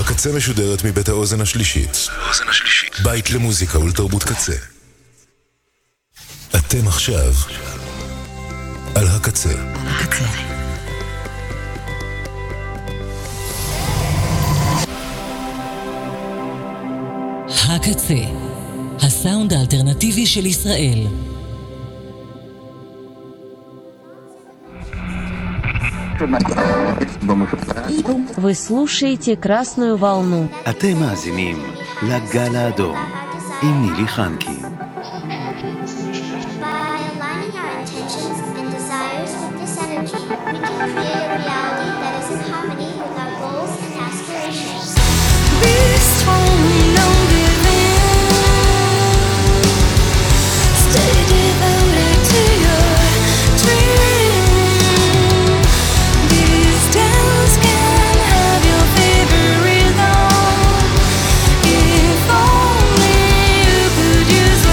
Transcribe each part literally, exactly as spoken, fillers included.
הקצה משודרת מבית האוזן השלישית. בית למוזיקה ולתרבות קצה. אתם עכשיו על הקצה. הקצה. הקצה, הסאונד האלטרנטיבי של ישראל. Вы слушаете «Красную волну». אתם מאזינים לגל האדום עם נילי חנקי. If only you could use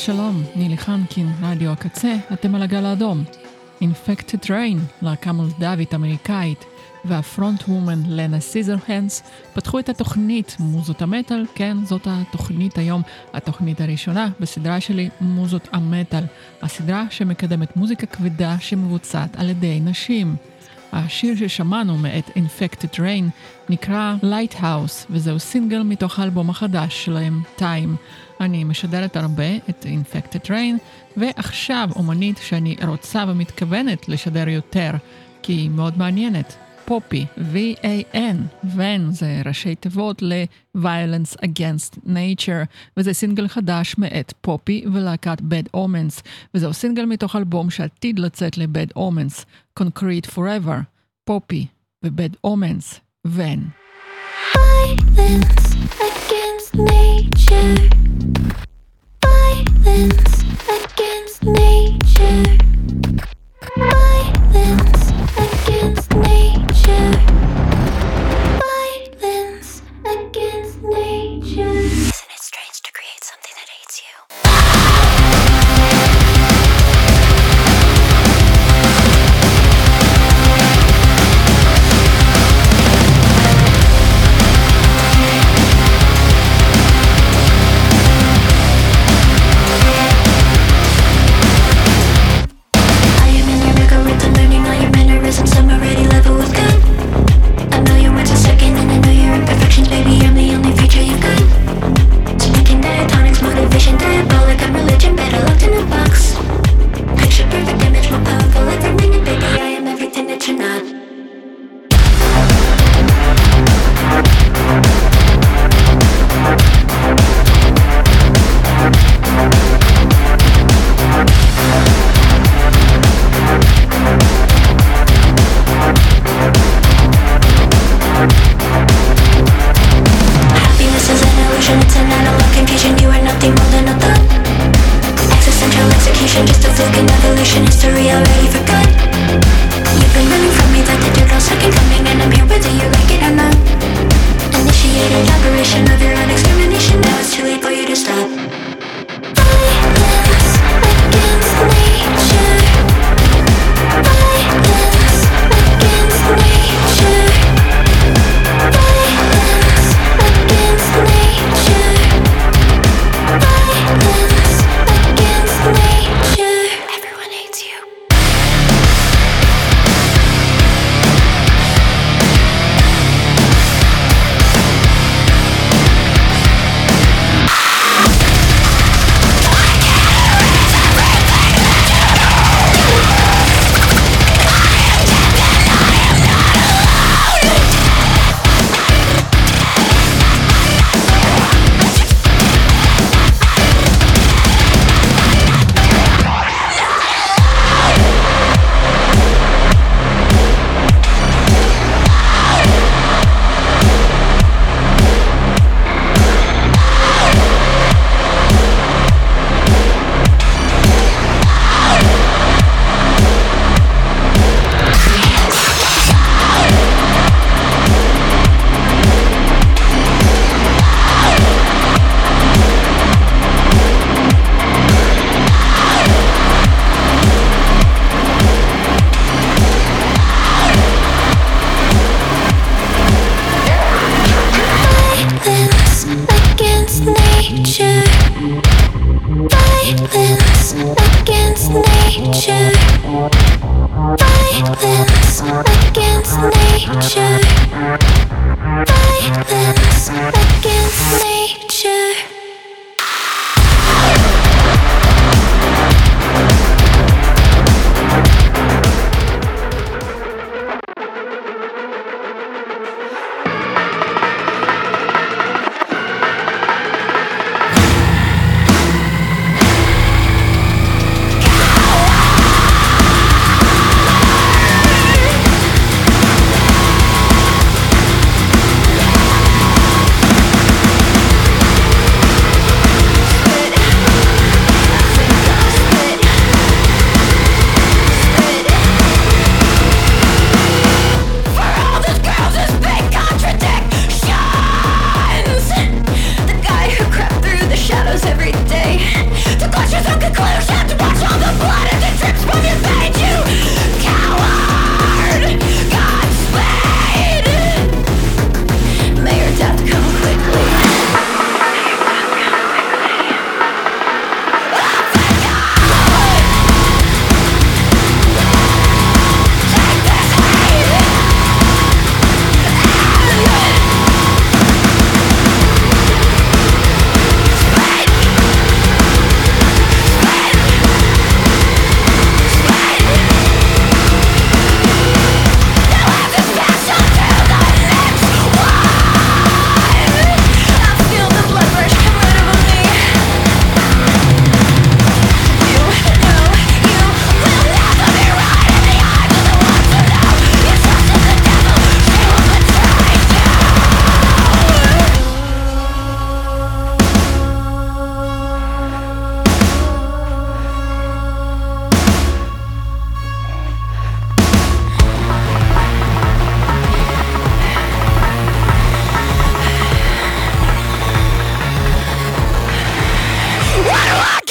שלום, נילי חנקין, רדיו הקצה, אתם על הגל האדום. Infected Rain, להקה מולדבית אמריקאית, והפרונט וומן לנה סיזרהנדס פתחו את התוכנית מוזות המטל. כן, זאת התוכנית היום, התוכנית הראשונה בסדרה שלי מוזות המטל, הסדרה שמקדמת מוזיקה כבדה שמבוצעת על ידי נשים. השיר ששמענו מאת Infected Rain נקרא Lighthouse, וזהו סינגל מתוך האלבום החדש שלהם, Time. אני משדרת הרבה את Infected Rain, ועכשיו אומנית שאני רוצה ומתכוונת לשדר יותר, כי היא מאוד מעניינת. פופי, V-A-N, ון זה ראשי תיבות ל-Violence Against Nature, וזה סינגל חדש מאת פופי ולהקת Bad Omens, וזהו סינגל מתוך אלבום שעתיד לצאת ל-Bad Omens, Concrete Forever, פופי ו-Bad Omens, ון. Violence against nature. Violence against nature. Violence against nature. Violence against nature. Isn't it strange to create something that hates you? I'm already level with God. I know your words are second and I know your imperfections, baby, I'm the only feature you've got. Speaking diatonics, motivation, diabolic, I'm religion, better locked in a box. Picture perfect image, more powerful every minute, baby, I am everything that you're not. It's an analog confusion, you are nothing more than a thought. Existential execution, just a fluke in evolution, history already forgot. You've been running from me like the dirt all second coming, and I'm here whether you like it or not. Initiated operation of your own extermination, now it's too late for you to stop. Violence against nature. Violence against nature. Violence against nature. Violence against nature. Everyone hates you.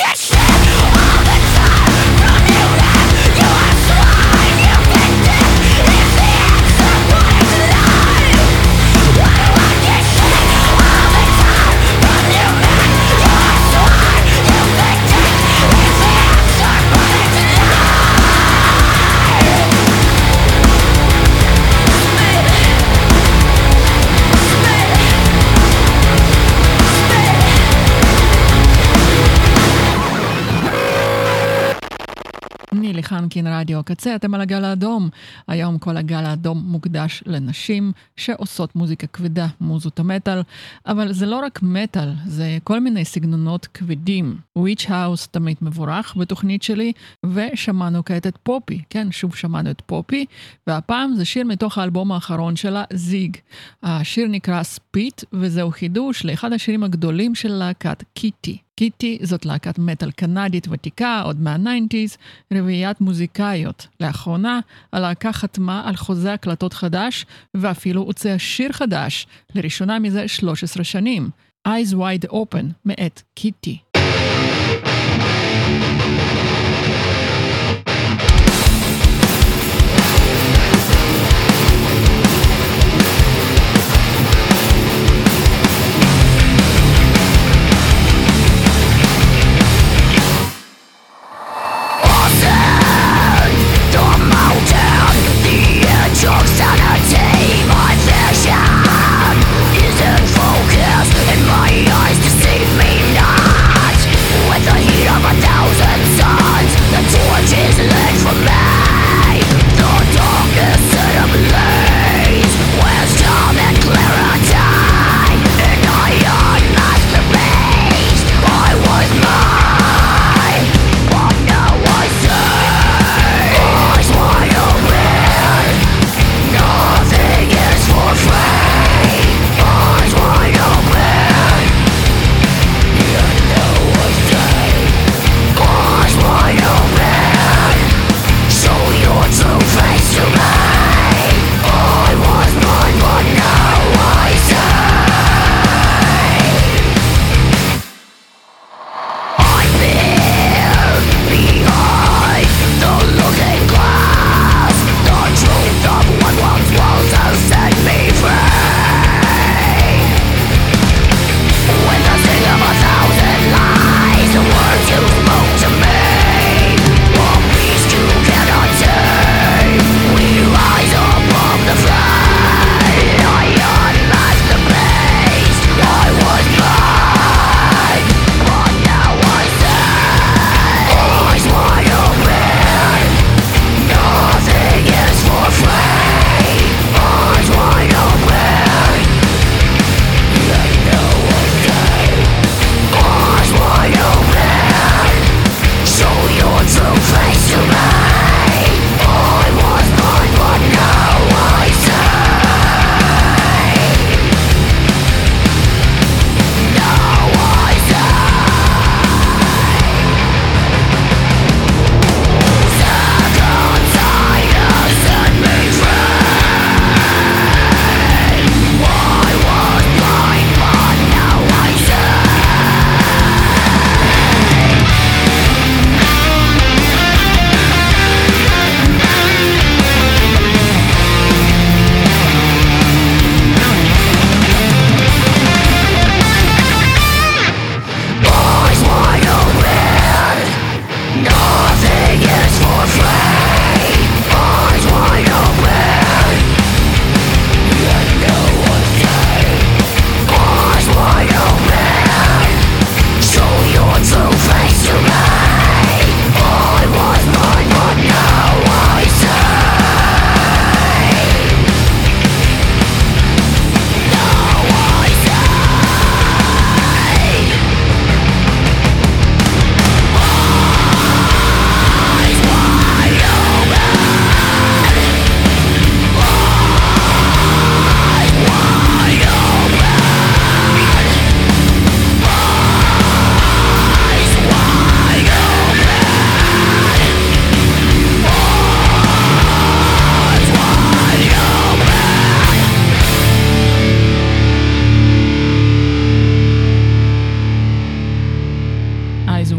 נילי חנקין, רדיו הקצה, אתם על הגל האדום. היום כל הגל האדום מוקדש לנשים שעושות מוזיקה כבדה, מוזות המטל, אבל זה לא רק מטל, זה כל מיני סגנונות כבדים. וויץ' האוס תמיד מבורך בתוכנית שלי, ושמענו כעת את פופי, כן, שוב שמענו את פופי, והפעם זה שיר מתוך האלבום האחרון שלה, זיג. השיר נקרא ספיט, וזהו חידוש לאחד השירים הגדולים של להקת קיטי. קיטי זאת להקת מטל קנדית ותיקה, עוד מה-תשעים, רביעיית מוזיקאיות. לאחרונה, הלהקה חתמה על חוזה הקלטות חדש, ואפילו הוצאה שיר חדש, לראשונה מזה שלוש עשרה שנים. Eyes Wide Open, מאת קיטי. Focus in my eyes, deceive me not. With the heat of a thousand suns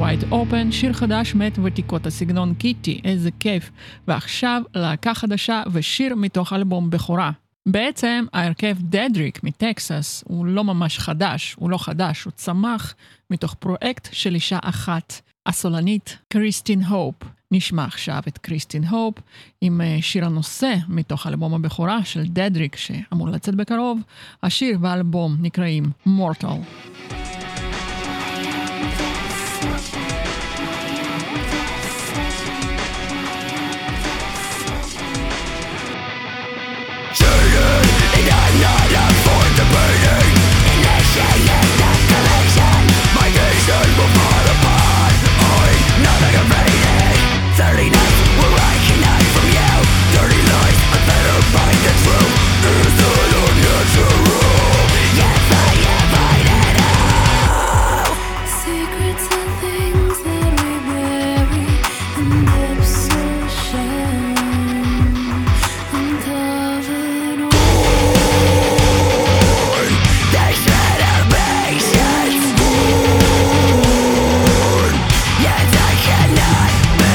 Wide Open, שיר חדש מאת ותיקות הסגנון קיטי, איזה כיף. ועכשיו להקה חדשה ושיר מתוך אלבום בכורה. בעצם ההרכב דדריק מטקסס הוא לא ממש חדש, הוא לא חדש, הוא צמח מתוך פרויקט של אישה אחת, הסולנית קריסטין הופ. נשמע עכשיו את קריסטין הופ עם שיר הנושא מתוך אלבום הבכורה של דדריק שאמור לצאת בקרוב. השיר והאלבום נקראים מורטל. thirty nights where I can hide from you. Dirty lies, I better find the truth. Is that unnatural? Yes, I am fighting out. Secrets and things that we bury in obsession. Uncovered all. They shred our patience. Yes, I cannot.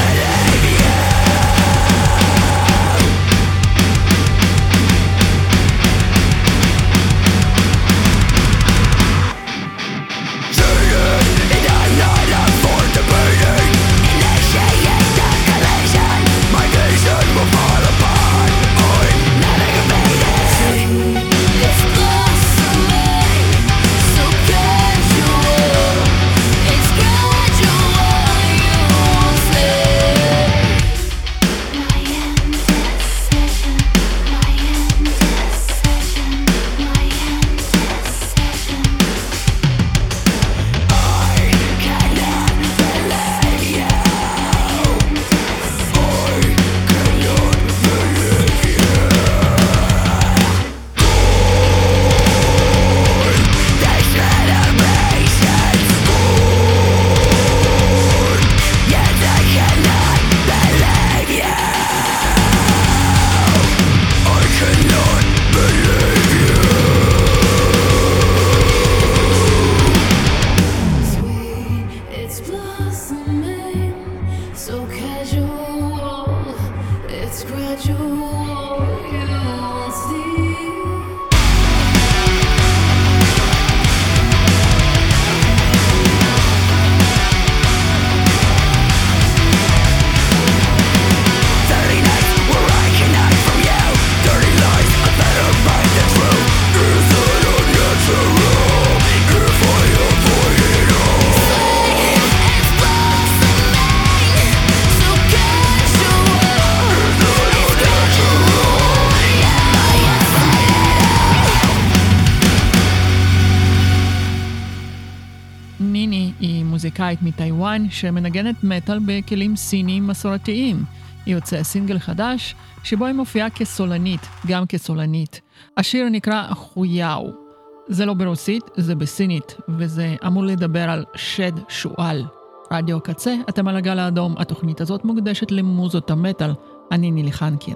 מוזיקאית מטייוואן שמנגנת מטל בכלים סיניים מסורתיים. היא יוצא סינגל חדש שבו היא מופיעה כסולנית, גם כסולנית. השיר נקרא חויאו. זה לא ברוסית, זה בסינית, וזה אמור לדבר על שד שואל. רדיו קצה, אתם על הגל האדום. התוכנית הזאת מוקדשת למוזות המטל. אני נילי חנקין.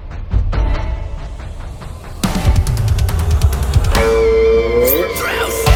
Truth.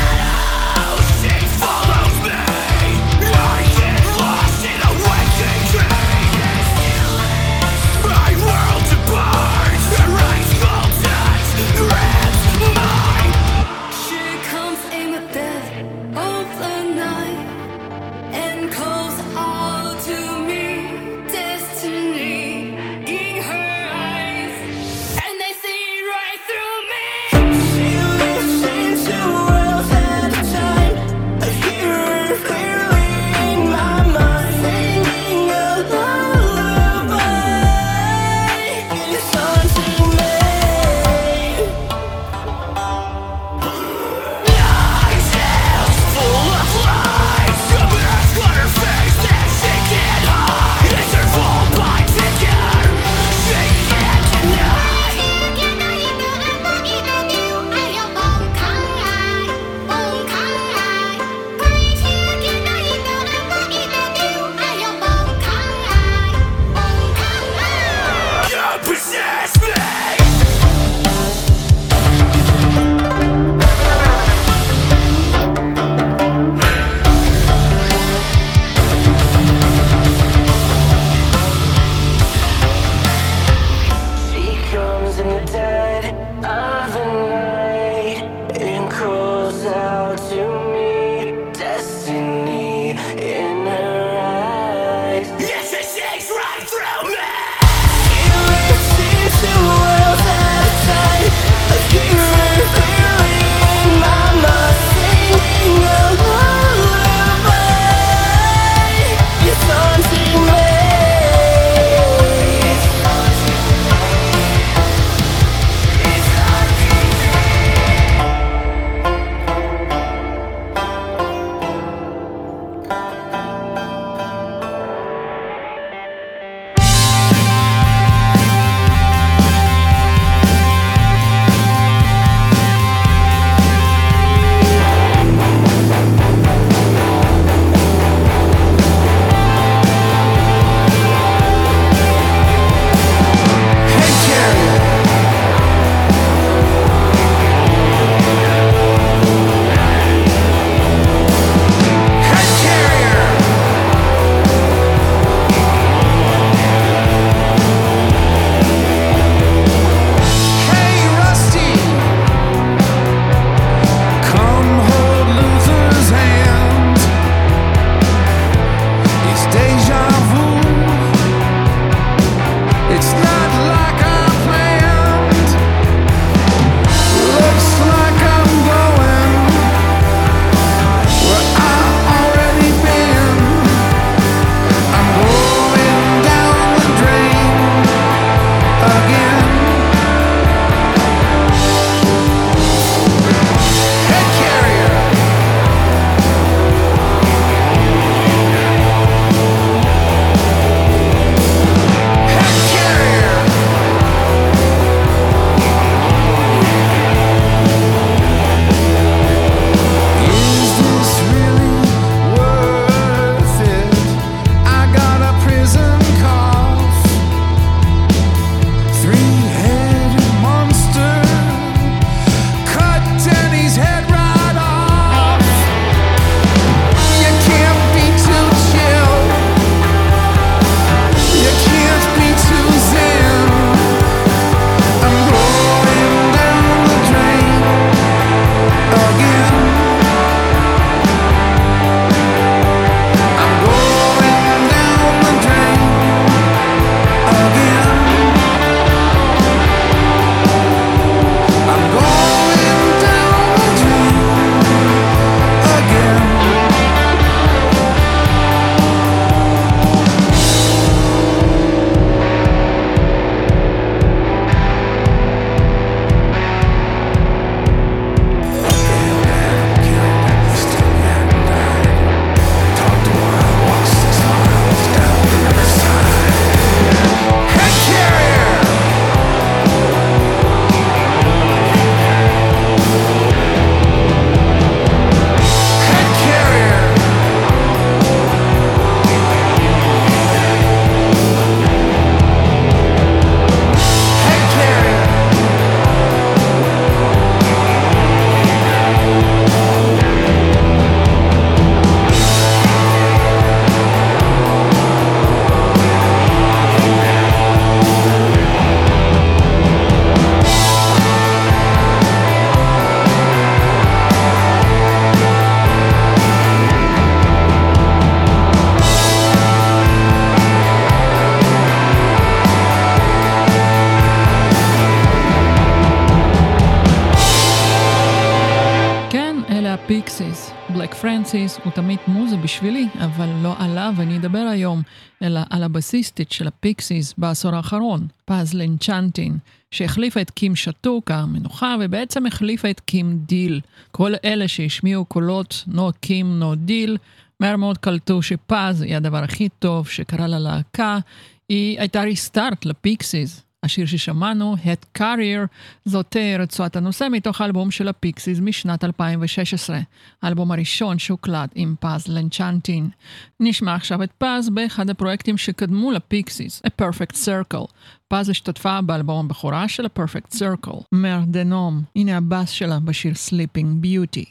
הפיקסיס. בלק פרנסיס הוא תמיד מוזה בשבילי, אבל לא עליו אני אדבר היום, אלא על הבסיסטית של הפיקסיס בעשור האחרון, פז לנצ'נטין, שהחליפה את קים שטוקה המנוחה, ובעצם החליפה את קים דיל. כל אלה שהשמיעו קולות נו קים נו דיל, מהר מאוד קלטו שפז היא הדבר הכי טוב שקרה ללהקה, היא הייתה ריסטארט לפיקסיס. השיר ששמענו, Head Carrier, זאת רצועת הנושא מתוך האלבום של הפיקסיס משנת אלפיים ושש עשרה, האלבום הראשון שהוקלט עם פז לנצ'נטין. נשמע עכשיו את פז באחד הפרויקטים שקדמו לפיקסיס, A Perfect Circle. פז השתתפה באלבום הבכורה של A Perfect Circle, מר דנום, הנה הבאס שלה בשיר Sleeping Beauty.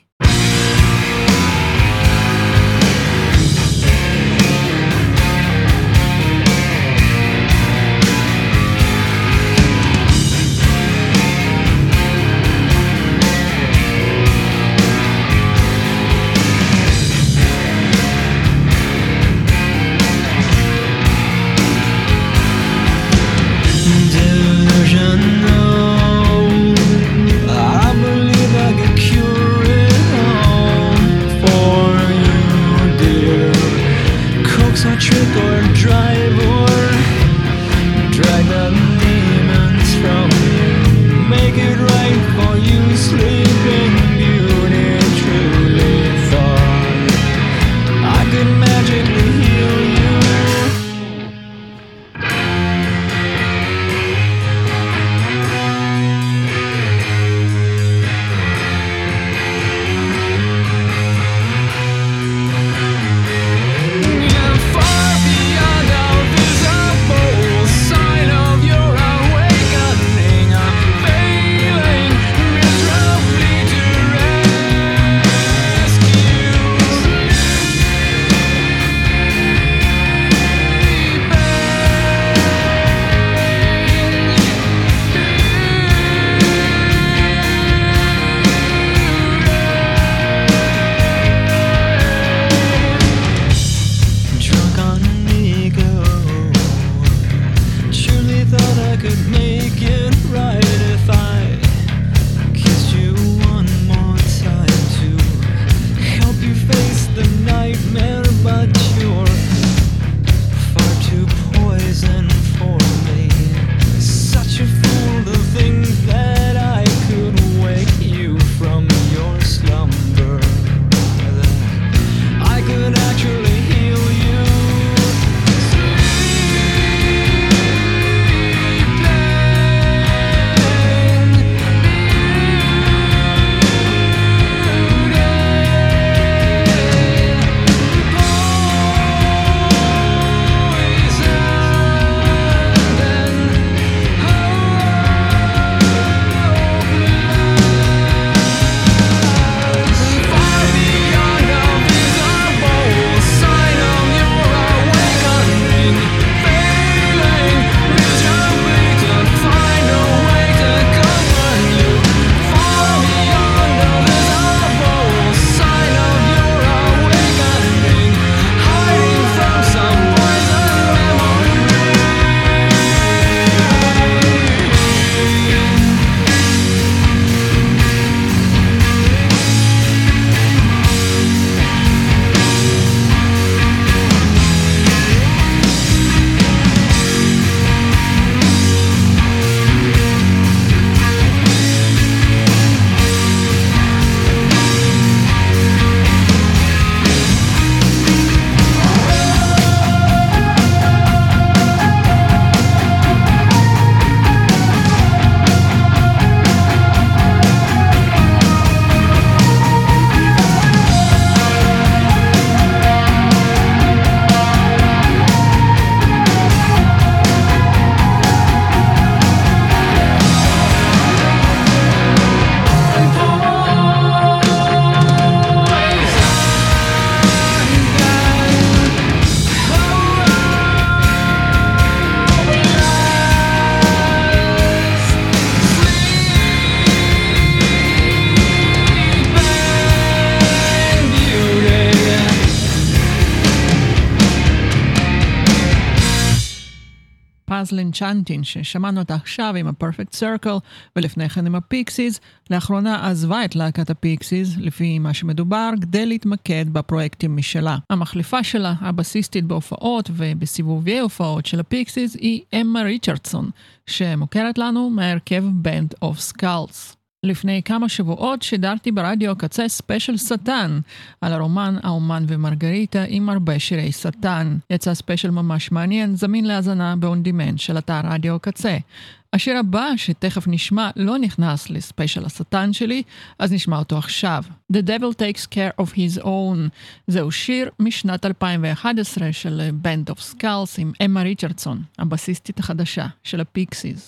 I believe I get curious. רזלין צ'אנטין, ששמענו אותה עכשיו עם ה-Perfect Circle, ולפני כן עם הפיקסיז. לאחרונה עזבה את להקת הפיקסיז, לפי מה שמדובר, כדי להתמקד בפרויקטים משלה. המחליפה שלה, הבסיסטית בהופעות ובסיבובי הופעות של הפיקסיז, היא אמה ריצ'רדסון, שמוכרת לנו מהרכב Band of Skulls. לפני כמה שבועות שידרתי ברדיו קצה ספיישל שטן על הרומן האומן ומרגריטה עם הרבה שירי שטן. יצא ספיישל ממש מעניין, זמין להזנה באונדימנט של אתר רדיו קצה. השיר הבא שתכף נשמע לא נכנס לספיישל השטן שלי, אז נשמע אותו עכשיו. The Devil Takes Care of His Own. זהו שיר משנת אלפיים ואחת עשרה של Band of Skulls עם אמה ריצ'רדסון, הבסיסטית החדשה של הפיקסיז.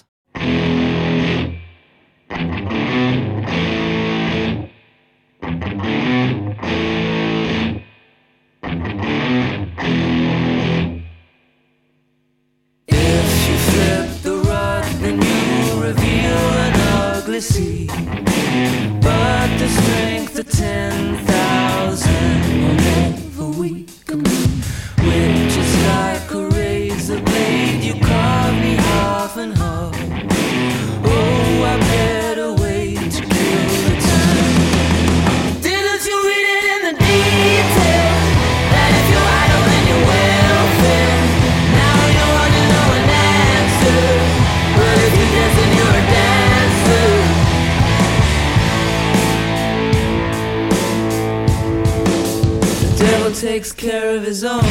If you flip the rug, then you reveal an ugly sea. But the strength of ten thousand will never weaken me. Which is like a razor blade, you carve me half and half. Oh, I better wait to kill the time. Didn't you read it in the detail? That if you're idle then you're welfare. Now you want to know an answer. But if you dance then you're a dancer. The devil takes care of his own.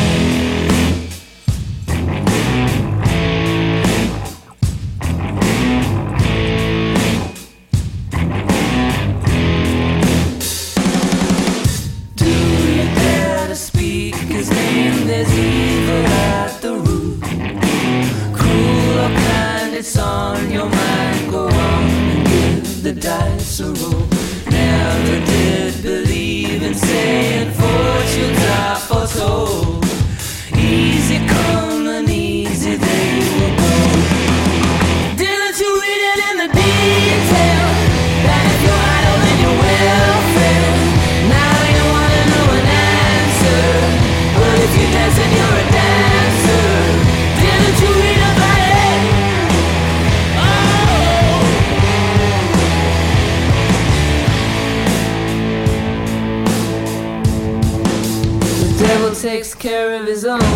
There's evil at the root. Cruel or kind, it's on your mind. Go on and give the dice a roll. Never did believe in saying fortunes are foretold. Easy come and easy they will go. Didn't you read it in the detail? That if you're idle then you're welfare. Now you want to know an answer. But if you dance then you're a dancer. Didn't you read about it? Oh! The devil takes care of his own.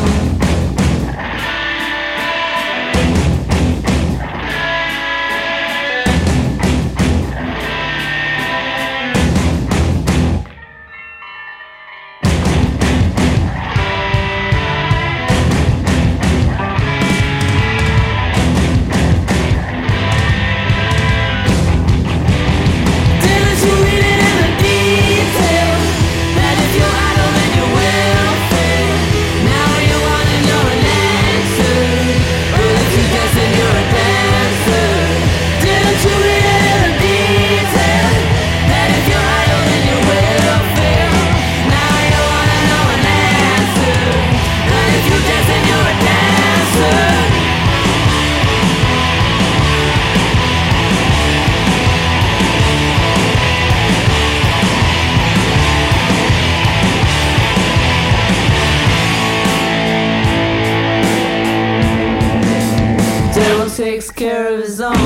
Takes care of his own.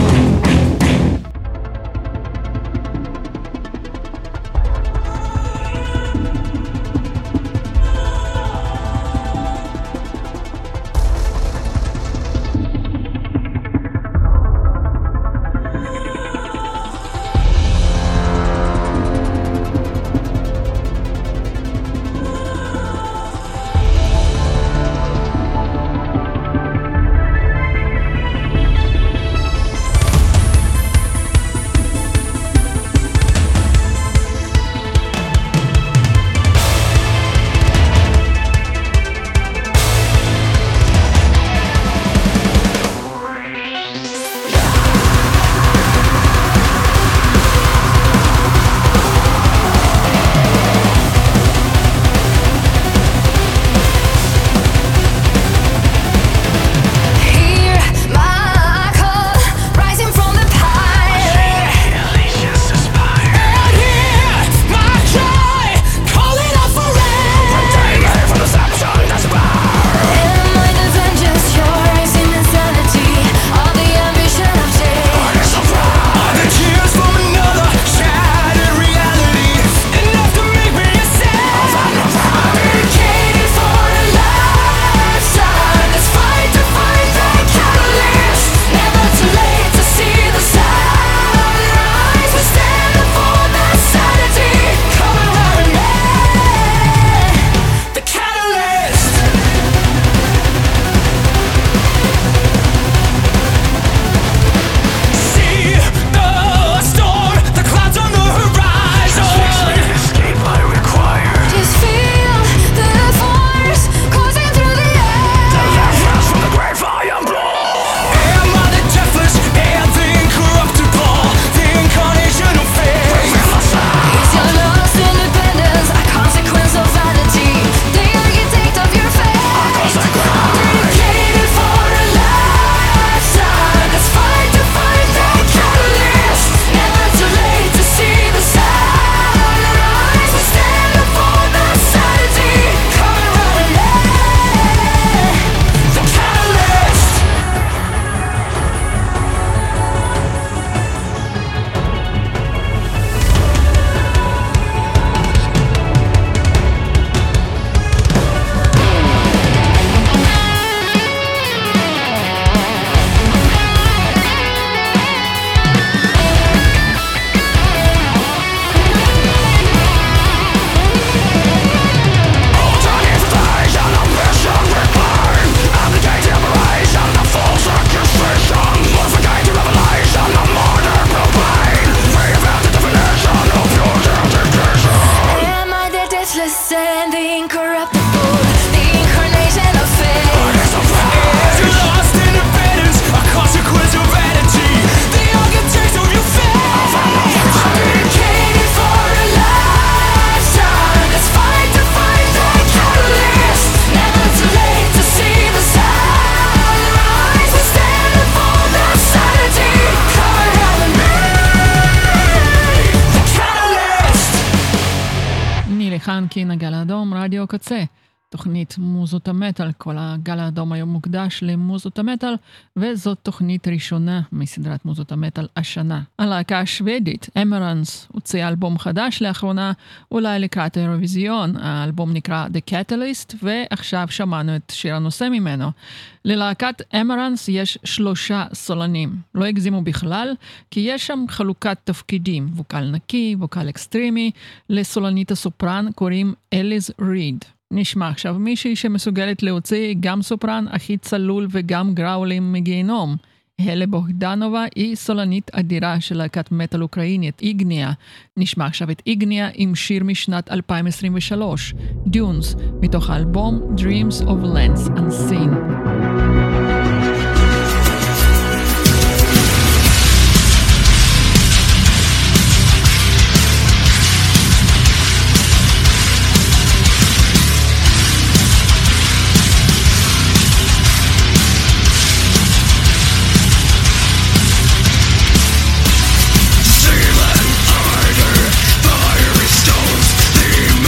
חנקין, הגל האדום, רדיו קצה. תוכנית מוזות המטל, כל הגל האדום היום מוקדש למוזות המטל, וזאת תוכנית ראשונה מסדרת מוזות המטל השנה. הלהקה השוודית, אמרנס, הוציאה אלבום חדש לאחרונה, אולי לקראת האירוויזיון. האלבום נקרא The Catalyst, ועכשיו שמענו את שיר הנושא ממנו. ללהקת אמרנס יש שלושה סולנים. לא הגזימו בכלל, כי יש שם חלוקת תפקידים, ווקל נקי, ווקל אקסטרימי. לסולנית הסופרן קוראים אליז ריד. נשמע עכשיו מישהי שמסוגלת להוציא גם סופרן הכי צלול וגם גראולים מגיהנום. הלה בוגדנובה היא סולנית אדירה של להקת מטל אוקראינית, איגניה. נשמע עכשיו את איגניה עם שיר משנת אלפיים עשרים ושלוש, דיונס, מתוך האלבום Dreams of Lands Unseen.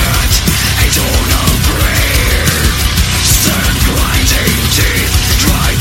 Try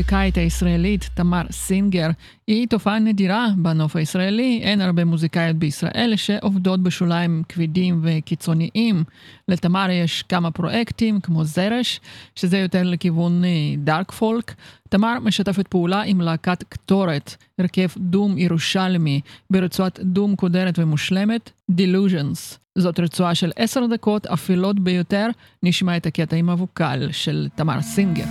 המוזיקאית הישראלית תמר סינגר היא תופעה נדירה בנוף הישראלי. אין הרבה מוזיקאיות בישראל שעובדות בשוליים כבדים וקיצוניים. לתמר יש כמה פרויקטים כמו זרש, שזה יותר לכיוון דארק פולק. תמר משתפת פעולה עם להקת קטורת, הרכב דום ירושלמי, ברצועת דום קודרת ומושלמת, Delusions. זאת רצועה של עשר דקות אפלות ביותר. נשמע את הקטע עם הווקל של תמר סינגר.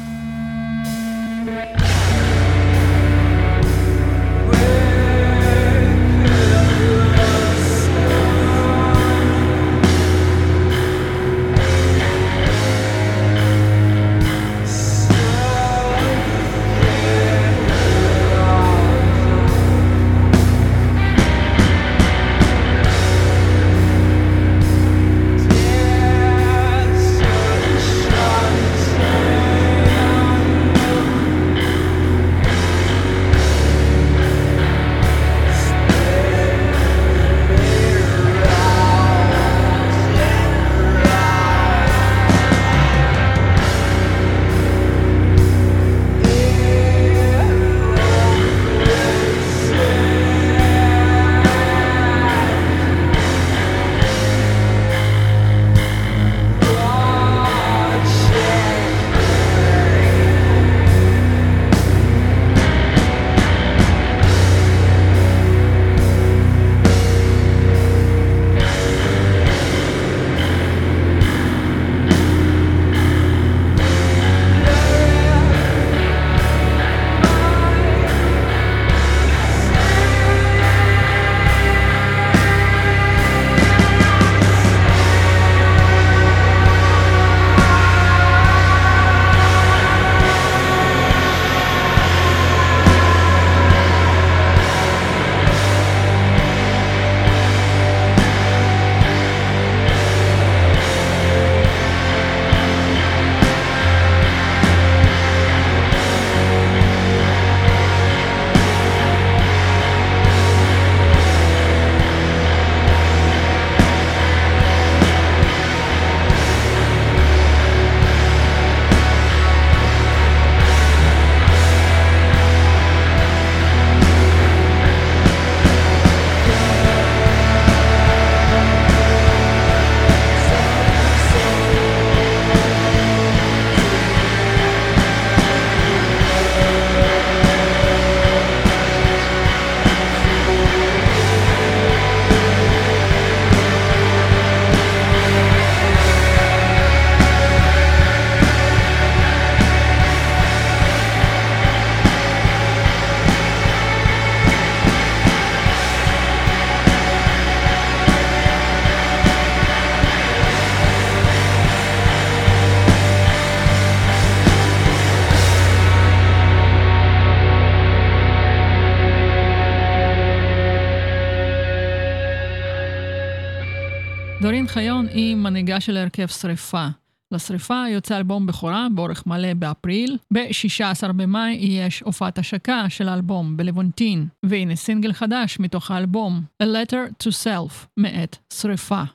דורין חיון היא מנהיגה של הרכב שריפה. לשריפה יוצא אלבום בכורה באורך מלא באפריל. ב-שישה עשר במאי יש הופעת השקה של האלבום בלוונטין. והנה סינגל חדש מתוך האלבום, A Letter to Self, מאת שריפה.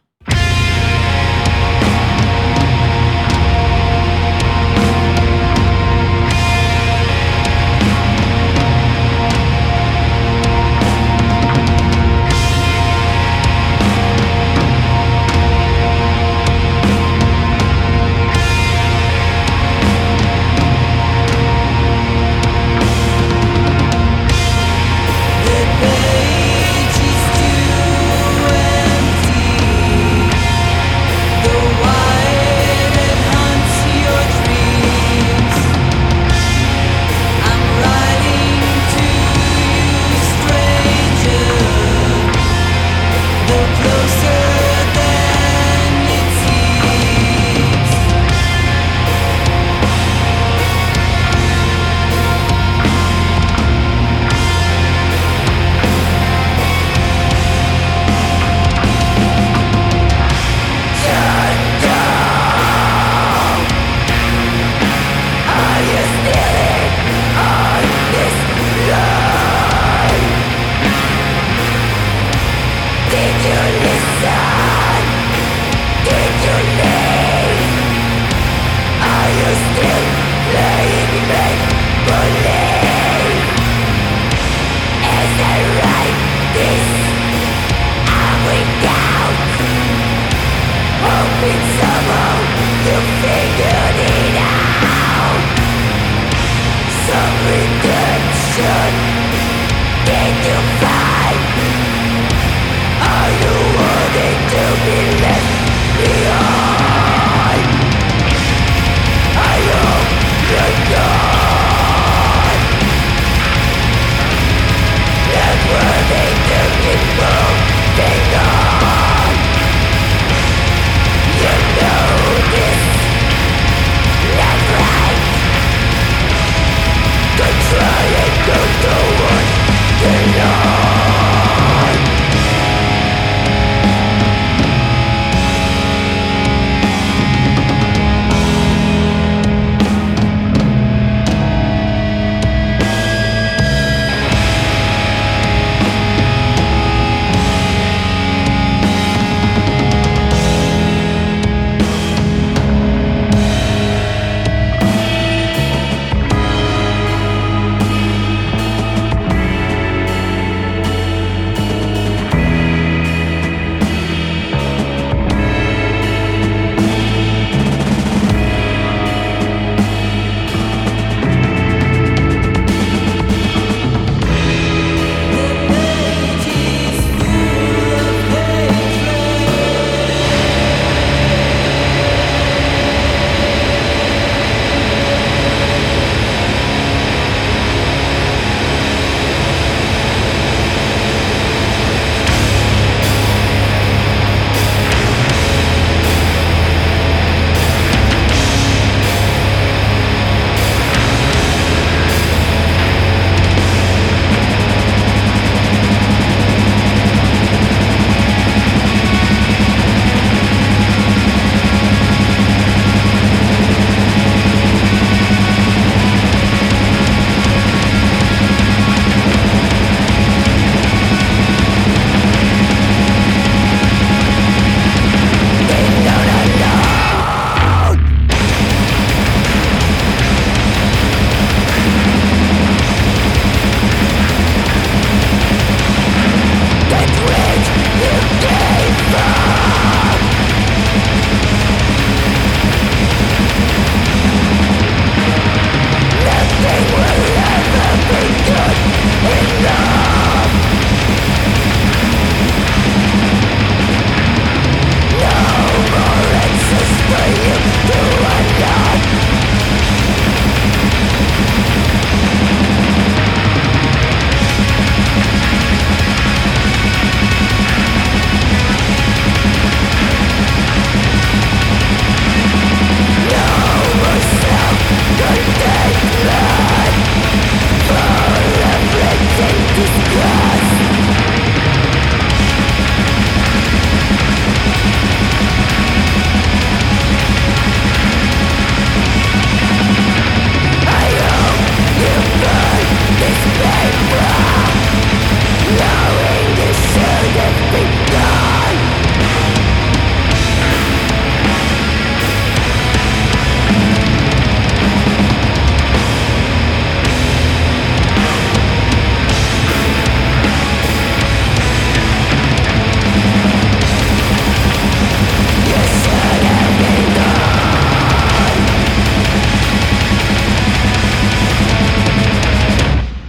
The page is too empty.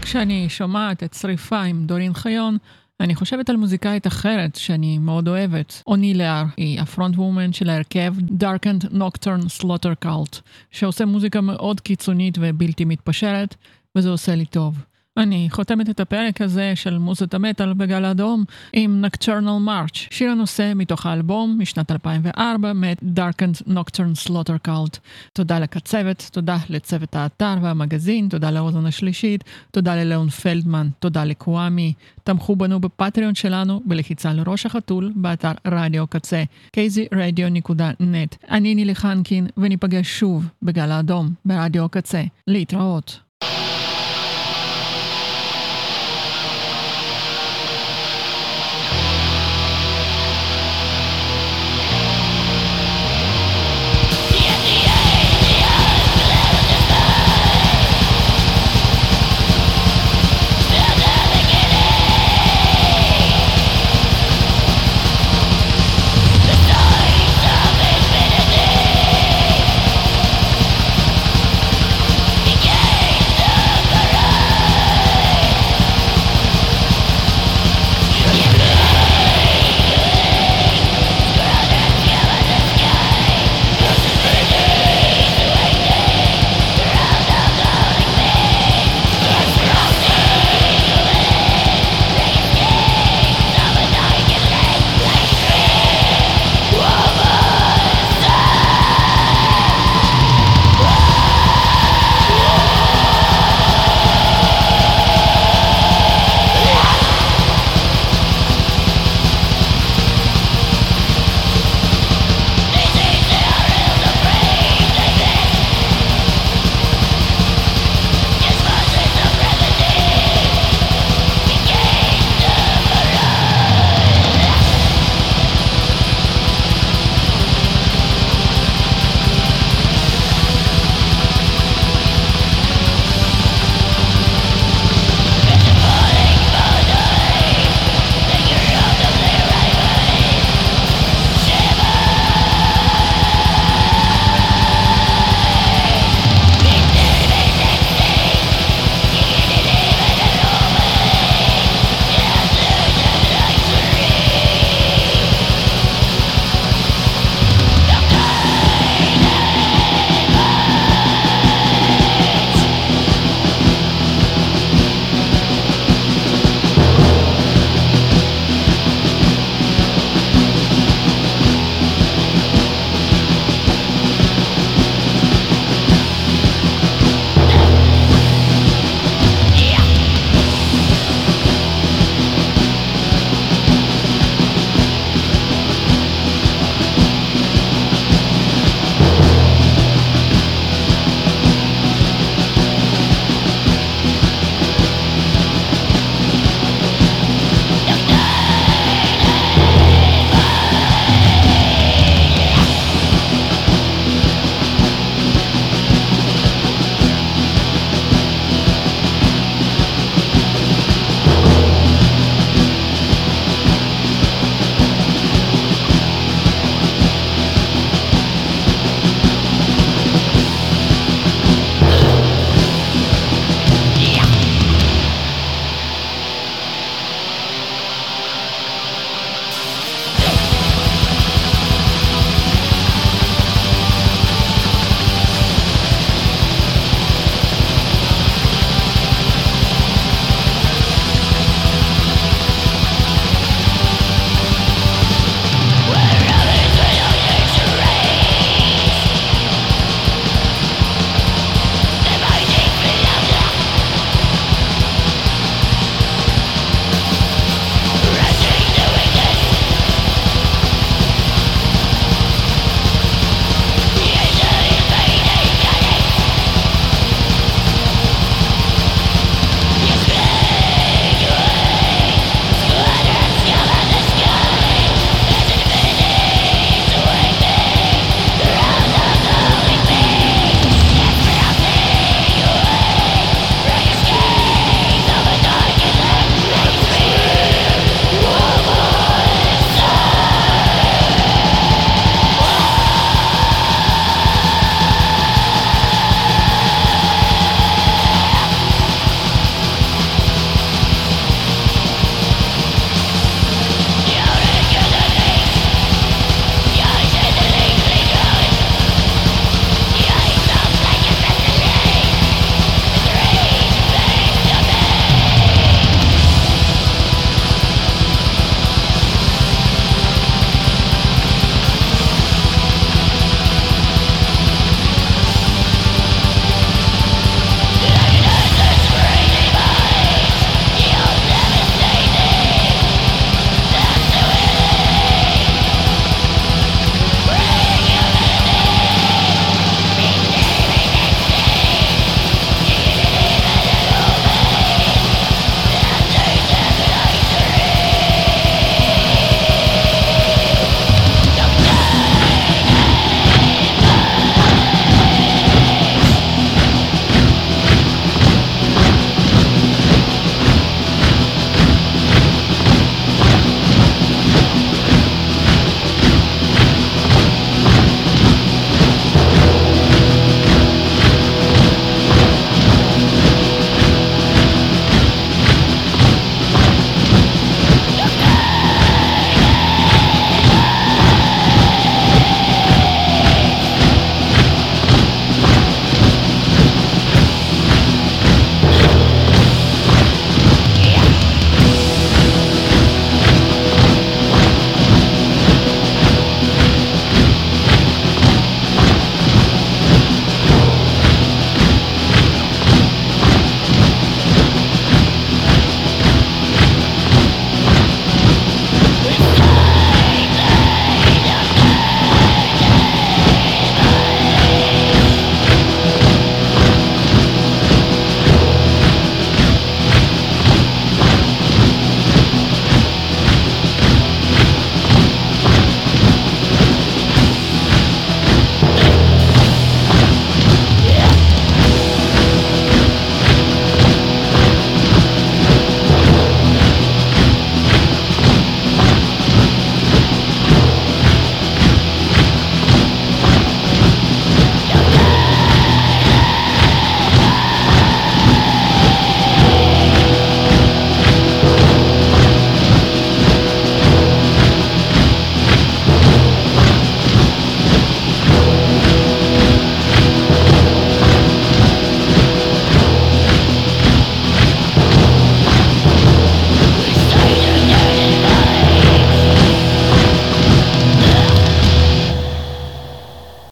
כשאני שומעת את שריפה עם דורין חיון, אני חושבת על מוזיקאית אחרת שאני מאוד אוהבת. אוני לאר היא הפרונט וומן של ההרכב Darkened Nocturne Slaughter Cult, שעושה מוזיקה מאוד קיצונית ובלתי מתפשרת, וזה עושה לי טוב. אני חותמת את הפרק הזה של מוזיקת המטל בגל האדום עם Nocturnal March, שיר הנושא מתוך האלבום משנת אלפיים וארבע מאת Darkened Nocturne Slaughter Cult. תודה לקצבת, תודה לצוות האתר והמגזין, תודה לאוזן השלישית, תודה ללאון פלדמן, תודה לקוואמי. תמכו בנו בפטריון שלנו בלחיצה לראש החתול באתר רדיו קצה קי זי רדיו נקודה נט. אני נילי חנקין וניפגש שוב בגל האדום ברדיו קצה. להתראות.